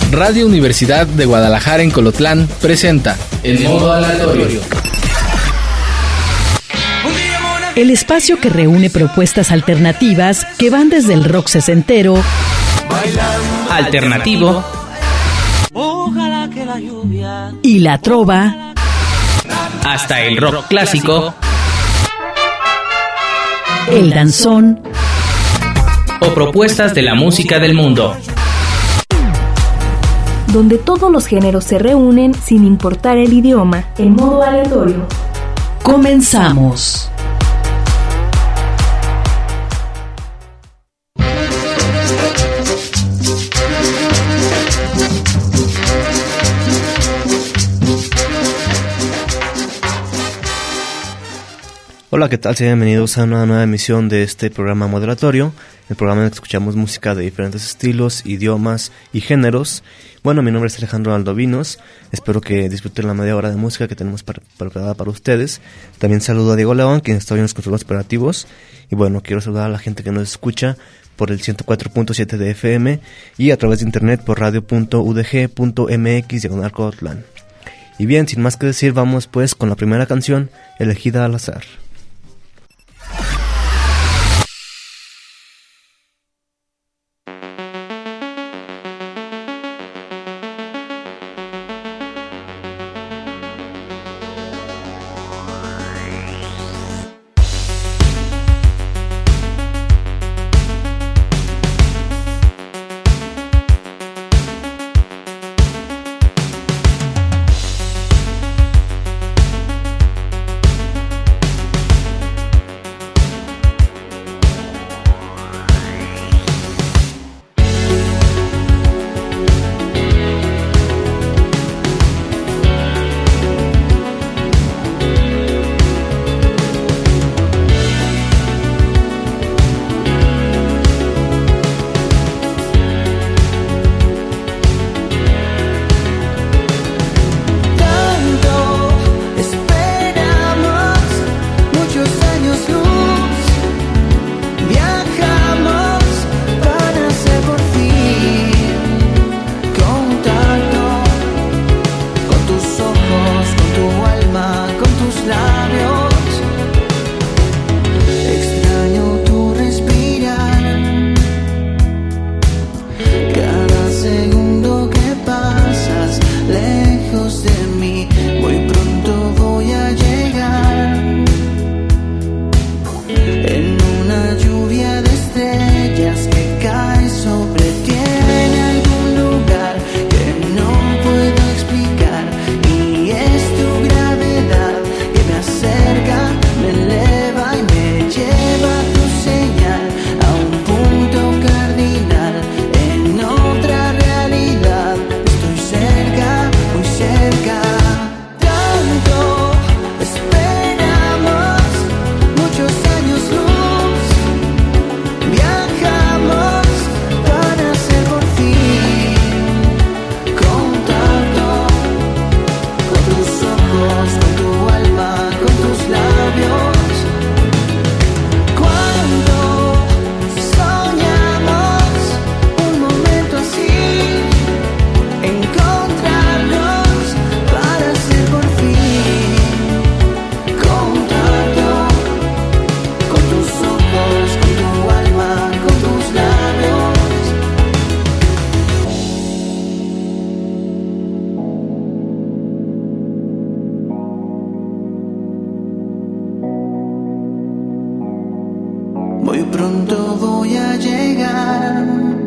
Radio Universidad de Guadalajara en Colotlán presenta El Modo Aleatorio. El espacio que reúne propuestas alternativas que van desde el rock sesentero, alternativo y la trova, hasta el rock clásico, el danzón o propuestas de la música del mundo. Donde todos los géneros se reúnen sin importar el idioma, en modo aleatorio. Comenzamos. Hola, ¿qué tal? Sean bienvenidos a una nueva emisión de este programa moderatorio, el programa en el que escuchamos música de diferentes estilos, idiomas y géneros. Bueno, mi nombre es Alejandro Aldovinos, espero que disfruten la media hora de música que tenemos preparada para ustedes. También saludo a Diego León, quien está hoy en los controles operativos. Y bueno, quiero saludar a la gente que nos escucha por el 104.7 de FM y a través de internet por radio.udg.mx/Colotlán. Y bien, sin más que decir, vamos pues con la primera canción elegida al azar. Muy pronto voy a llegar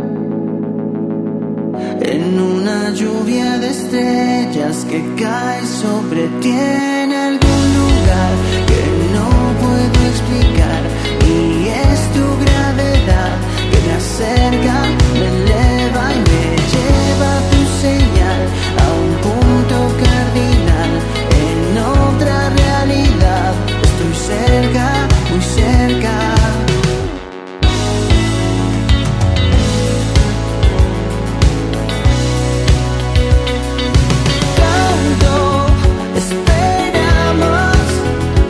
en una lluvia de estrellas que cae sobre ti en algún lugar que no puedo explicar. Y es tu gravedad que me acerca, me eleva y me lleva a tu señal, a un punto cardinal, en otra realidad. Estoy cerca, muy cerca. Esperamos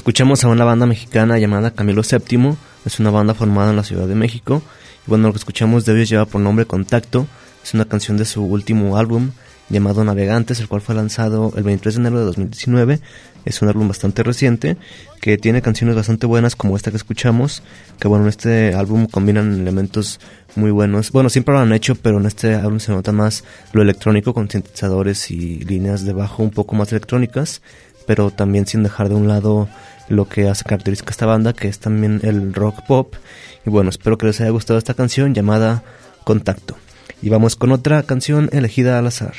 Escuchamos a una banda mexicana llamada Camilo VII, es una banda formada en la Ciudad de México. Y bueno, lo que escuchamos de ellos lleva por nombre Contacto, es una canción de su último álbum llamado Navegantes, el cual fue lanzado el 23 de enero de 2019. Es un álbum bastante reciente, que tiene canciones bastante buenas como esta que escuchamos, que bueno, en este álbum combinan elementos muy buenos. Bueno, siempre lo han hecho, pero en este álbum se nota más lo electrónico, con sintetizadores y líneas de bajo un poco más electrónicas, pero también sin dejar de un lado lo que hace característica a esta banda, que es también el rock pop. Y bueno, espero que les haya gustado esta canción llamada Contacto. Y vamos con otra canción elegida al azar.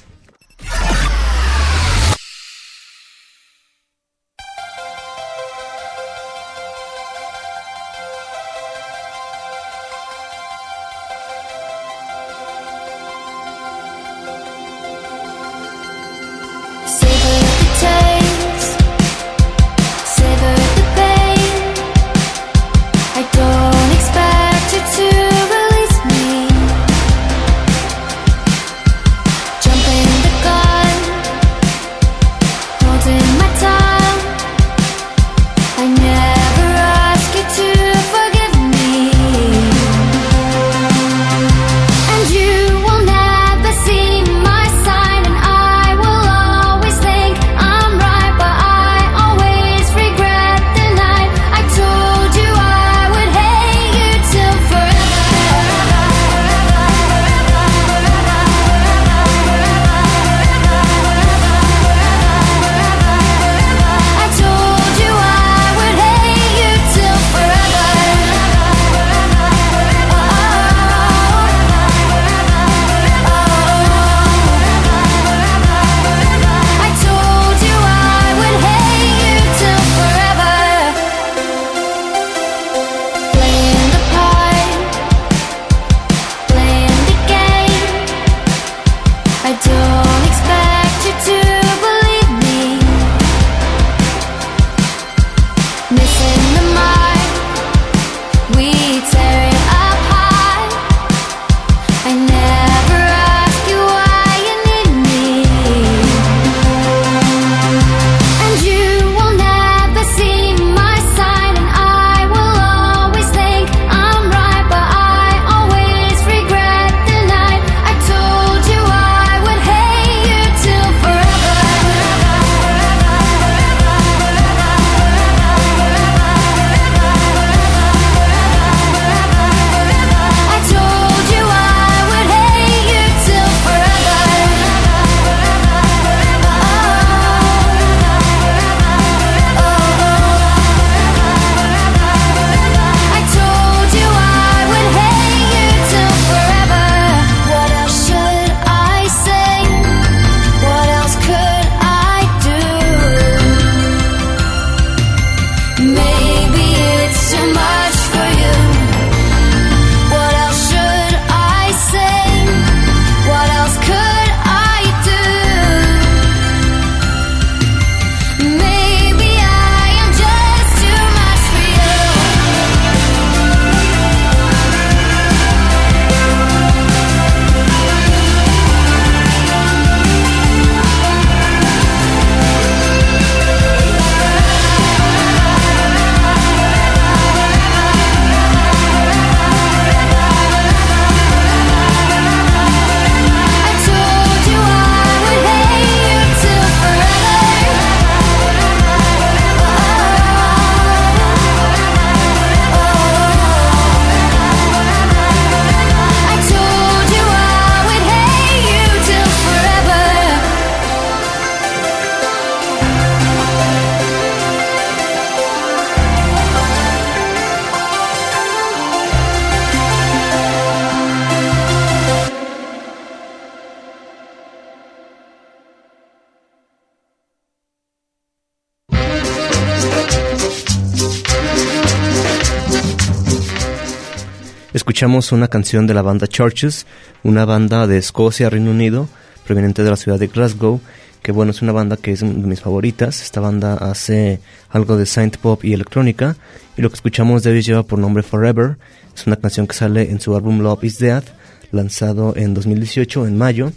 Escuchamos una canción de la banda Churches, una banda de Escocia, Reino Unido, proveniente de la ciudad de Glasgow, que bueno, es una banda que es de mis favoritas. Esta banda hace algo de synth pop y electrónica, y lo que escuchamos de ellos lleva por nombre Forever. Es una canción que sale en su álbum Love is Dead, lanzado en 2018, en mayo.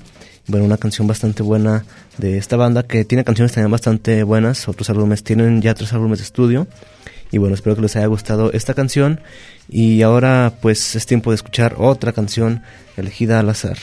Bueno, una canción bastante buena de esta banda, que tiene canciones también bastante buenas. Otros álbumes, tienen ya 3 álbumes de estudio. Y bueno, espero que les haya gustado esta canción. Y ahora pues es tiempo de escuchar otra canción elegida al azar.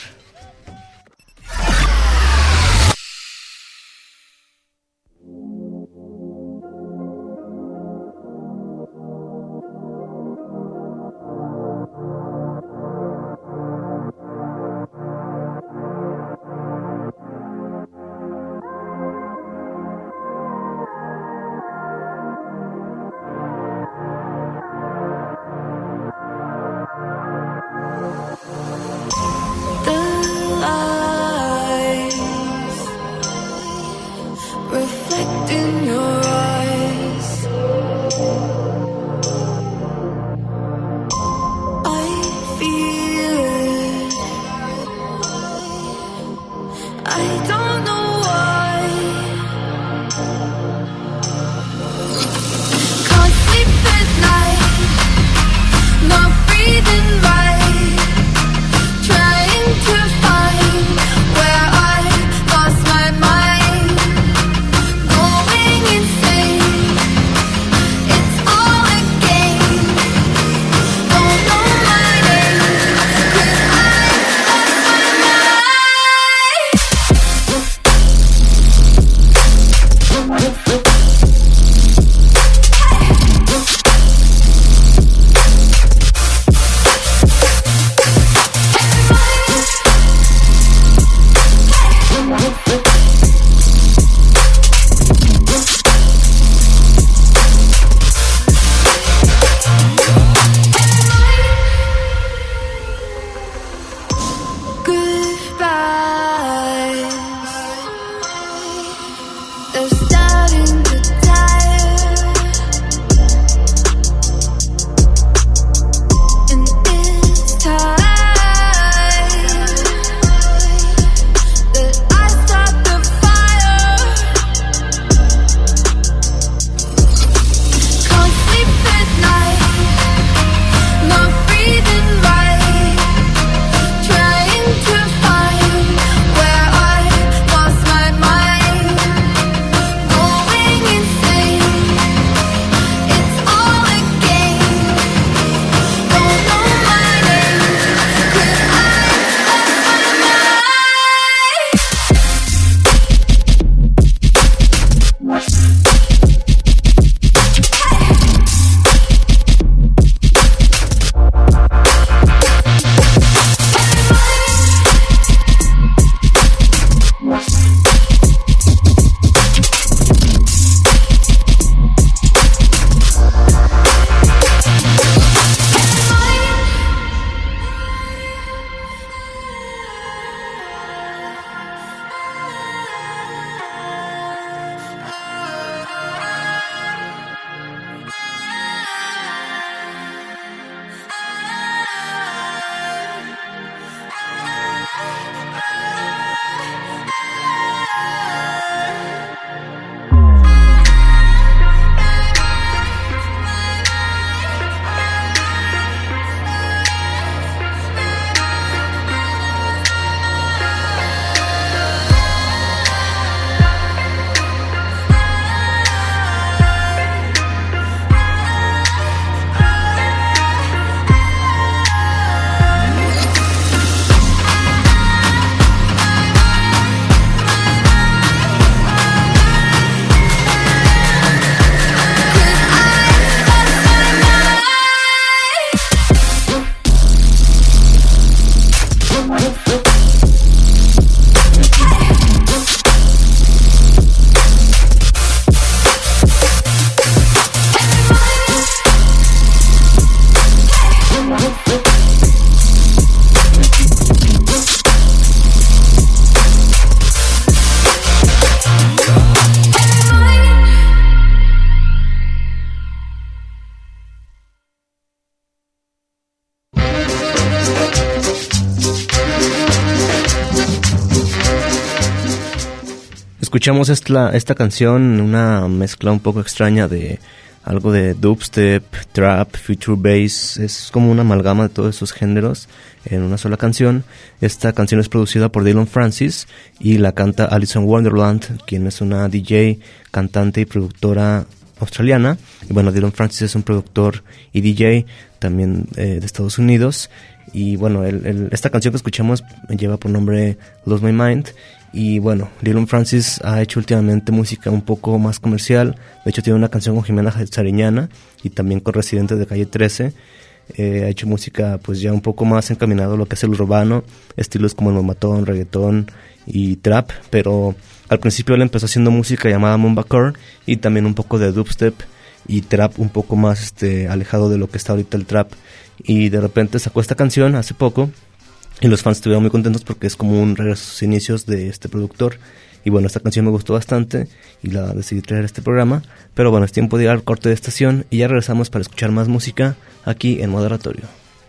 Escuchamos esta canción, una mezcla un poco extraña de algo de dubstep, trap, future bass. Es como una amalgama de todos esos géneros en una sola canción. Esta canción es producida por Dillon Francis y la canta Alison Wonderland, quien es una DJ, cantante y productora australiana. Y bueno, Dillon Francis es un productor y DJ también de Estados Unidos. Y bueno, esta canción que escuchamos lleva por nombre Lose My Mind. Y bueno, Dillon Francis ha hecho últimamente música un poco más comercial. De hecho tiene una canción con Jimena Sariñana y también con Residente de Calle 13. Ha hecho música pues ya un poco más encaminado a lo que es el urbano, estilos como el momatón, reggaetón y trap. Pero al principio él empezó haciendo música llamada Mumbacore y también un poco de dubstep y trap un poco más alejado de lo que está ahorita el trap. Y de repente sacó esta canción hace poco y los fans estuvieron muy contentos porque es como un regreso a sus inicios de este productor. Y bueno, esta canción me gustó bastante y la decidí traer a este programa. Pero bueno, es tiempo de ir al corte de estación y ya regresamos para escuchar más música aquí en Modo Aleatorio.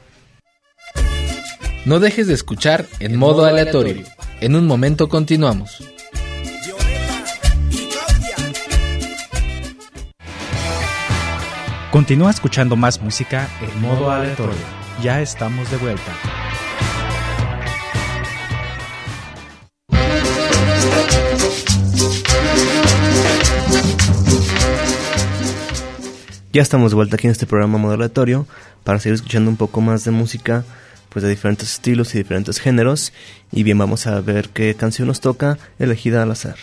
No dejes de escuchar En Modo Aleatorio. En un momento continuamos. Continúa escuchando más música en Modo Aleatorio. Ya estamos de vuelta. Ya estamos de vuelta aquí en este programa Modo Aleatorio para seguir escuchando un poco más de música pues de diferentes estilos y diferentes géneros. Y bien, vamos a ver qué canción nos toca elegida al azar.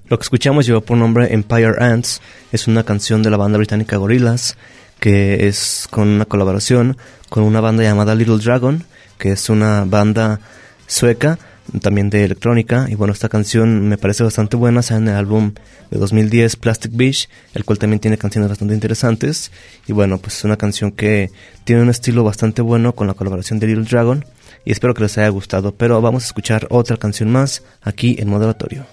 Lo que escuchamos llevó por nombre Empire Ants. Es una canción de la banda británica Gorillaz, que es con una colaboración con una banda llamada Little Dragon, que es una banda sueca, también de electrónica. Y bueno, esta canción me parece bastante buena, sale en el álbum de 2010 Plastic Beach, el cual también tiene canciones bastante interesantes. Y bueno, pues es una canción que tiene un estilo bastante bueno con la colaboración de Little Dragon, y espero que les haya gustado. Pero vamos a escuchar otra canción más aquí en Modo Aleatorio.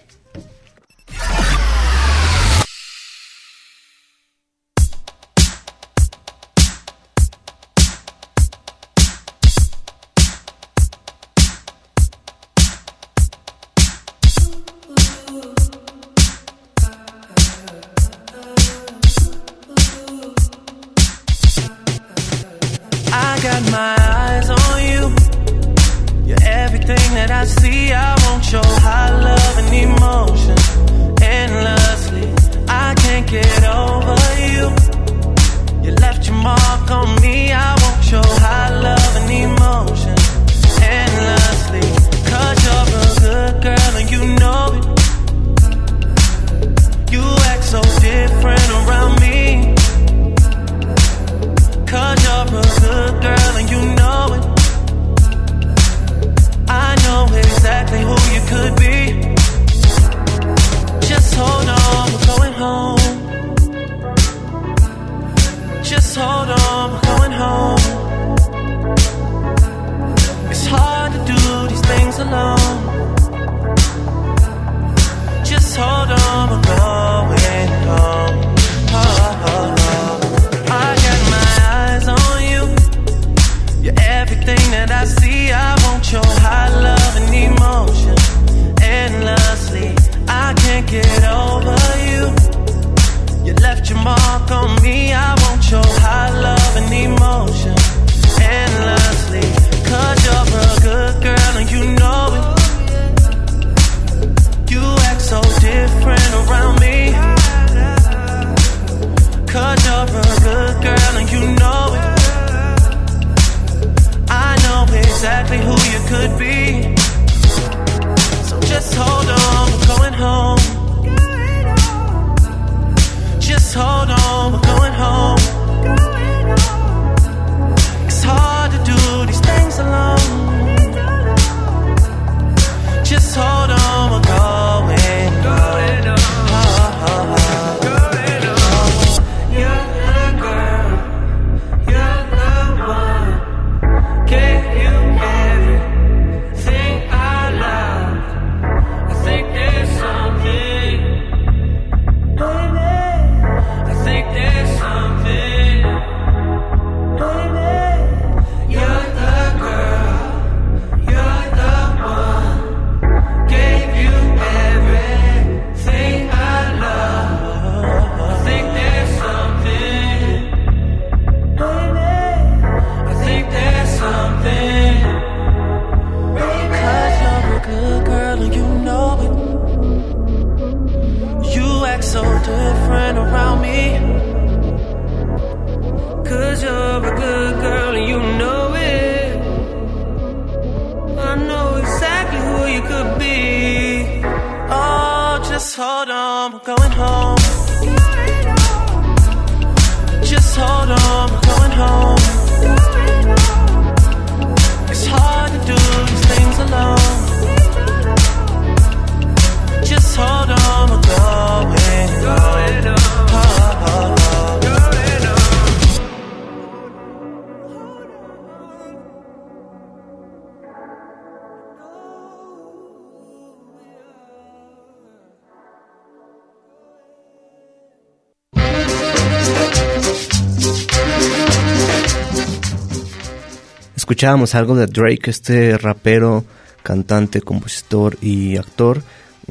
Escuchábamos algo de Drake, este rapero, cantante, compositor y actor,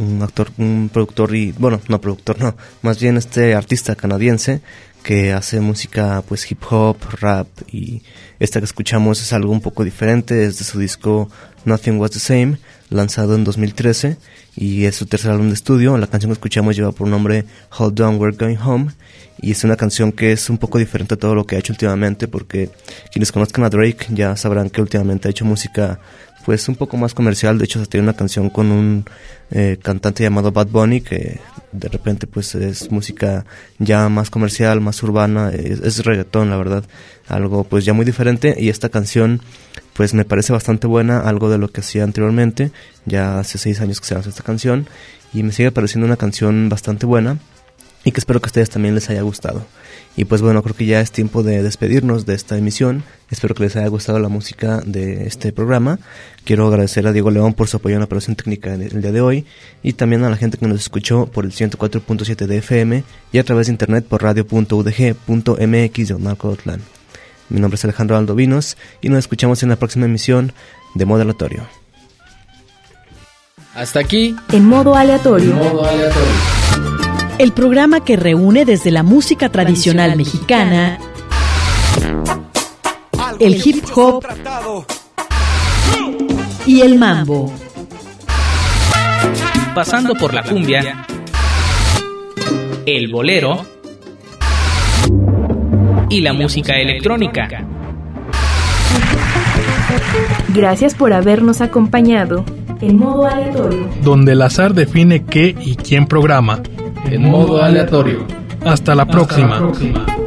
un productor y, bueno, no productor, no, más bien este artista canadiense que hace música pues hip hop, rap, y esta que escuchamos es algo un poco diferente, es de su disco Nothing Was the Same, lanzado en 2013, y es su tercer álbum de estudio. La canción que escuchamos lleva por nombre Hold On, We're Going Home, y es una canción que es un poco diferente a todo lo que ha hecho últimamente, porque quienes conozcan a Drake ya sabrán que últimamente ha hecho música pues un poco más comercial. De hecho, se tiene una canción con un cantante llamado Bad Bunny, que de repente pues es música ya más comercial, más urbana, es reggaetón, la verdad, algo pues ya muy diferente. Y esta canción pues me parece bastante buena, algo de lo que hacía anteriormente. Ya hace 6 años que se lanzó esta canción y me sigue pareciendo una canción bastante buena, y que espero que a ustedes también les haya gustado. Y pues bueno, creo que ya es tiempo de despedirnos de esta emisión. Espero que les haya gustado la música de este programa. Quiero agradecer a Diego León por su apoyo en la operación técnica el día de hoy, y también a la gente que nos escuchó por el 104.7 de FM y a través de internet por radio.udg.mx/Colotlán. Mi nombre es Alejandro Aldovinos y nos escuchamos en la próxima emisión de Modo Aleatorio. Hasta aquí, En modo aleatorio. El programa que reúne desde la música tradicional mexicana, el hip hop y el mambo. Pasando por la cumbia, el bolero y la música electrónica. Gracias por habernos acompañado. En modo aleatorio. Donde el azar define qué y quién programa. En modo aleatorio. Hasta la próxima.